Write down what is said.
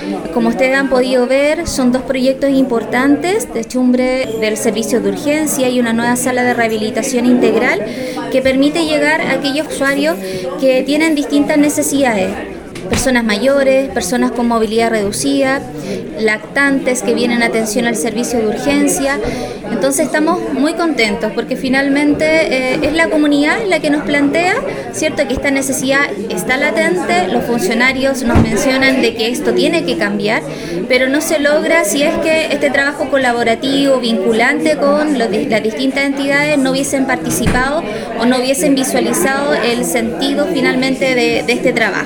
Como ustedes han podido ver, son dos proyectos importantes: techumbre del servicio de urgencia y una nueva sala de rehabilitación integral que permite llegar a aquellos usuarios que tienen distintas necesidades. Personas mayores, personas con movilidad reducida, lactantes que vienen a atención al servicio de urgencia. Entonces estamos muy contentos porque finalmente es la comunidad la que nos plantea, ¿cierto?, que esta necesidad está latente. Los funcionarios nos mencionan de que esto tiene que cambiar, pero no se logra si es que este trabajo colaborativo, vinculante con las distintas entidades no hubiesen participado o no hubiesen visualizado el sentido finalmente de este trabajo.